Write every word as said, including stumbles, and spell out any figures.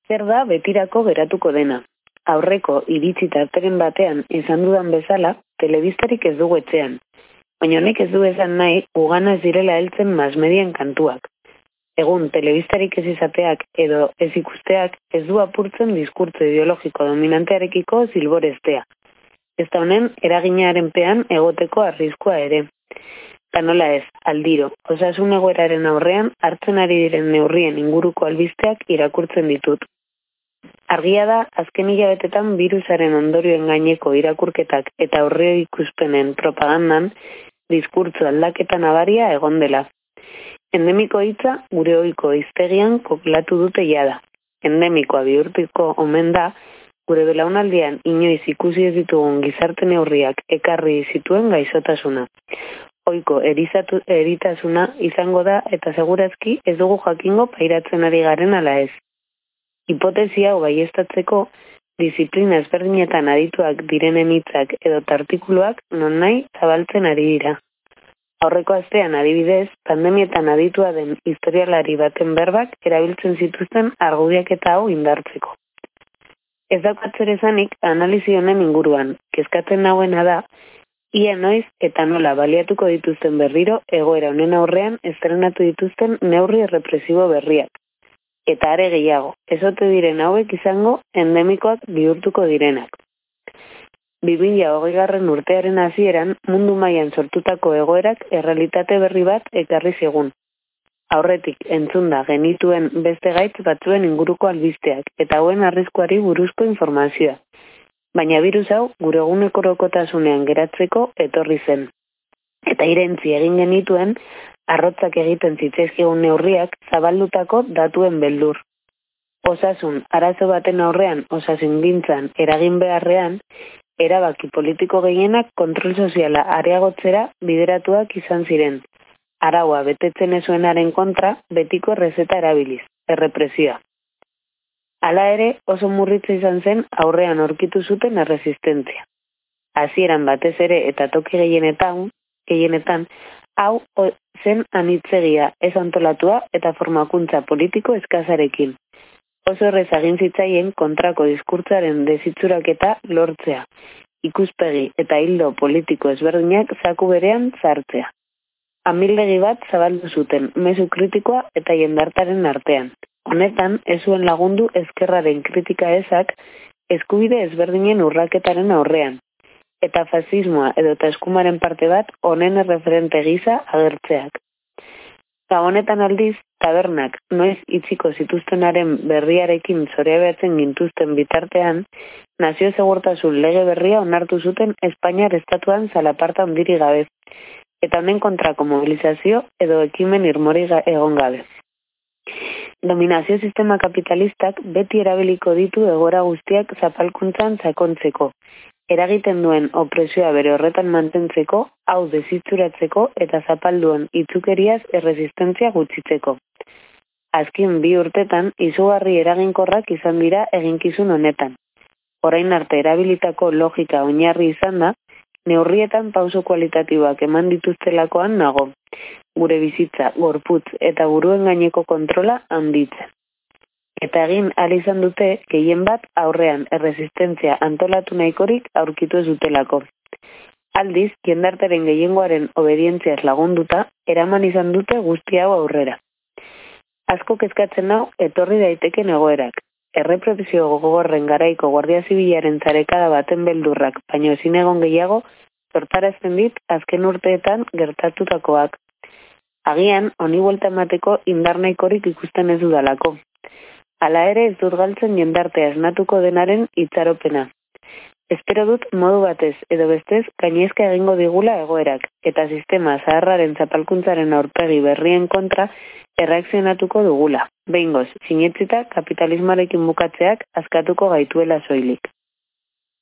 Zer da betirako geratuko dena? Aurreko iritzi tarteren batean izan dudan bezala, telebistarik ez dugu etxean. Baina honek ez du esan nahi, ugana ez direla heltzen masmedien kantuak. Egun, telebistarik ez izateak edo ez ikusteak ez du apurtzen diskurtso ideologiko dominantearekiko zilboreztea. Ez da honen, eraginaren pean egoteko arriskua ere. Ta nola ez, aldiro, osasun egoeraren aurrean hartzen ari diren neurrien inguruko albisteak irakurtzen ditut. Argia da, azken hilabetetan birusaren ondorioen gaineko irakurketak eta aurreo ikuspenen propagandan diskurtso aldaketa nabaria egon dela. Endemiko hitza gure ohiko hiztegian koklatu dute jada. Endemikoa bihurtuko omen da, gure belaunaldian inoiz ikusi ez ditugun gizarte neurriak ekarri zituen gaixotasuna. Ohiko erizatu, eritasuna izango da eta segurazki ez dugu jakingo pairatzen ari garen ala ez. Hipotesia hau baieztatzeko, disiplina ezberdinetan adituak direnen hitzak edo artikuluak nonahi zabaltzen ari dira. Aurreko astean adibidez, pandemietan aditua den historialari baten berbak erabiltzen zituzten argudiaketa hau indartzeko. Ez daukat zer esanik analizi honen inguruan, kezkatzen nauena da, ia noiz eta nola baliatuko dituzten berriro egoera honen aurrean estrenatu dituzten neurri represibo berriak. Eta are gehiago, ezote diren hauek izango endemikoak bihurtuko direnak. bi mila hogeigarren urtearen hasieran mundu mailan sortutako egoerak errealitate berri bat ekarri zigun. Aurretik entzunda genituen beste gaitz batzuen inguruko albisteak eta hauen arriskuari buruzko informazioa. Baina birus hau gure egunerokotasunean geratzeko etorri zen. Eta irentzi egin genituen arrotzak egiten zitzaizkigun neurriak zabaldutako datuen beldur. Osasun arazo baten aurrean osasungintzan eragin beharrean, erabaki politiko gehienak kontrol soziala areagotzera bideratuak izan ziren. Araua betetzen ez zuenaren kontra betiko errezeta erabiliz, errepresioa. Hala ere, oso murritza izan zen aurrean aurkitu zuten erresistentzia. Hasieran batez ere eta toki gehienetan, gehienetan, hau zen anitzegia ez antolatua eta formakuntza politiko eskazarekin. Oso errez egin zitzaien kontrako diskurtzaren desitzuraketa lortzea, ikuspegi eta hildo politiko ezberdinak zaku berean sartzea. Amildegi bat zabaldu zuten, mezu kritikoa eta jendartaren artean. Honetan, ez zuen lagundu ezkerraren kritika ezak eskubide ezberdinen urraketaren aurrean, eta fasismoa edo eta eskumaren parte bat honen erreferente gisa agertzeak. Gabonetan aldiz, tabernak noiz itziko zituztenaren berriarekin zoreabeatzen gintuzten bitartean, nazio segurtasun lege berria onartu zuten Espainiar estatuan zalaparta handiri gabe, eta honen kontrako mobilizazio edo ekimen irmori egon gabe. Dominazio sistema kapitalistak beti erabiliko ditu egoera guztiak zapalkuntzan sakontzeko, eragiten duen opresioa bere horretan mantentzeko, hau desitxuratzeko eta zapalduen itzukeriaz erresistentzia gutxitzeko. Azken bi urtetan, izugarri eraginkorrak izan dira eginkizun honetan. Orain arte erabilitako logika oinarri izan da, neurrietan pauso kualitatiboak eman dituztelakoan nago, gure bizitza, gorputz eta buruen gaineko kontrola handitzen. Eta egin ahal izan dute gehien bat aurrean erresistentzia antolatu nahikorik aurkitu ez dutelako. Aldiz, jendartaren gehiengoaren obedientziaz lagunduta, eraman izan dute guzti hau aurrera. Asko kezkatzen hau etorri daiteken egoerak. Errepresio gogorren garaiko Guardia Zibilaren zarekada baten beldurrak, baino ezin egon gehiago, sortarazten dit azken urteetan gertatutakoak. Agian, honi buelta emateko indar nahikorik ikusten ez dudalako. Hala ere ez dut galtzen jendartea esnatuko denaren itxaropena. Espero dut modu batez edo bestez gainezka egingo digula egoerak, eta sistema zaharraren zapalkuntzaren aurpegi berrien kontra erreakzionatuko dugula. Behingoz, sinetzita kapitalismoarekin bukatzeak askatuko gaituela soilik.